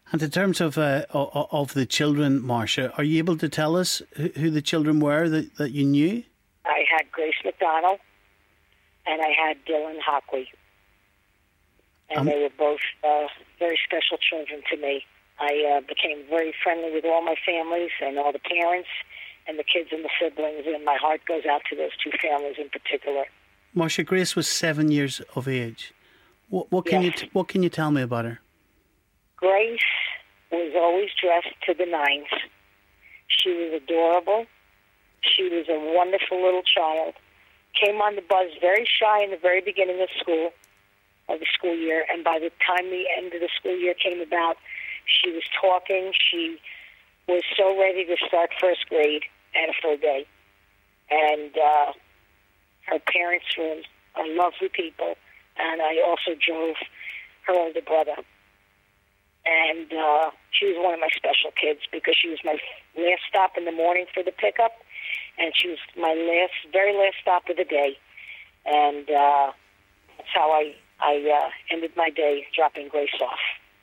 And in terms of the children, Marcia, are you able to tell us who the children were that you knew? I had Grace McDonald and I had Dylan Hockley. And they were both very special children to me. I became very friendly with all my families and all the parents and the kids and the siblings, and my heart goes out to those two families in particular. Marcia, Grace was 7 years of age. What can you tell me about her? Grace was always dressed to the nines. She was adorable. She was a wonderful little child. Came on the bus very shy in the very beginning of the school year, and by the time the end of the school year came about, she was talking. She was so ready to start first grade and a full day. And her parents were lovely people, and I also drove her older brother. And she was one of my special kids because she was my last stop in the morning for the pickup, and she was my very last stop of the day. And that's how I ended my day, dropping Grace off.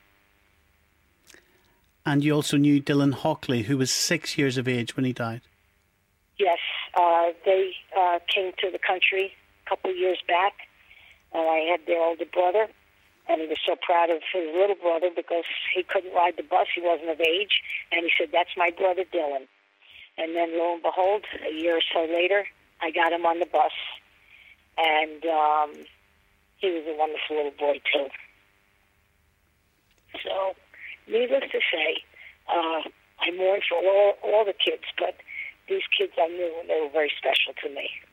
And you also knew Dylan Hockley, who was 6 years of age when he died. Yes, they came to the country a couple of years back, and I had their older brother, and he was so proud of his little brother because he couldn't ride the bus, he wasn't of age, and he said, "That's my brother Dylan." And then lo and behold, a year or so later, I got him on the bus, and he was a wonderful little boy too. So, needless to say, I mourn for all the kids, but these kids I knew, and they were very special to me.